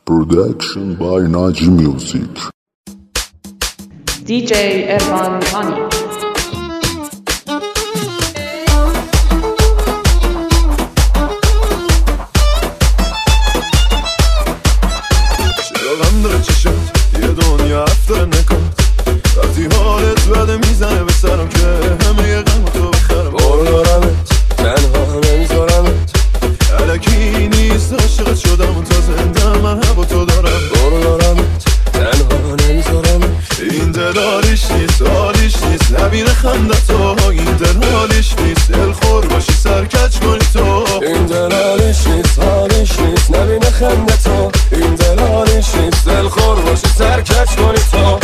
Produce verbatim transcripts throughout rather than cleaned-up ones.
Production by Naji Music. دی جی ارفان هانی. چراغم داره چی شد یه دنیا افتر نکن وقتی حالت بده میزنه به سرم که همه یه غم تو بخرم بارو دارمت تنها نمیذارمت الکی نیست عاشقت شدم و تا زنده من هوا تو دارم بارو دارمت تنها نمیذارمت این دل حالیش نیست حالیش نیست نبینه خنده تو این دل حالیش نیست دل خور باشی سرکچ کنی تو این دل حالیش نیست حالیش نیست نبینه خنده تو این دل حالیش نیست دل خور باشی سرکچ کنی تو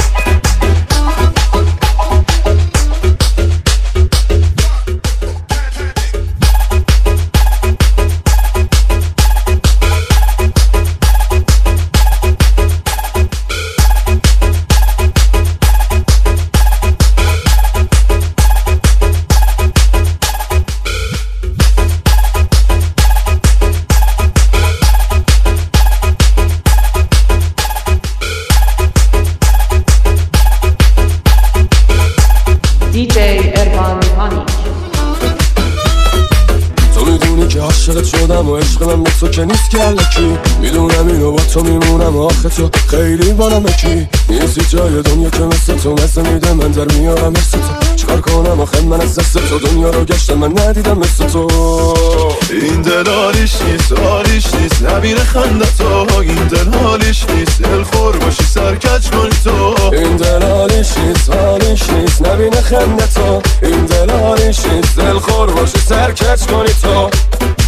دی جی ارفان هانی. تو میدونی که عاشقت شدم و عشق من به تو که نیست که الکی میدونم اینو با تو میمونم و آخه تو خیلی بانمکی نیستی جای دنیا که مثل تو مثل میده من در میارم مثل تو چکار کنم آخه من از دست تو دنیا رو گشتم من ندیدم مثل تو این دل حالیش نیست حالیش نیست نبینه خنده تو این دل حالیش نیست دل خور باشی سرکچ کنی تو این دل حالیش نیست حالیش نیست نبینه خنده تو این دل حالیش نیست دل خور باشی سرکچ کنی تو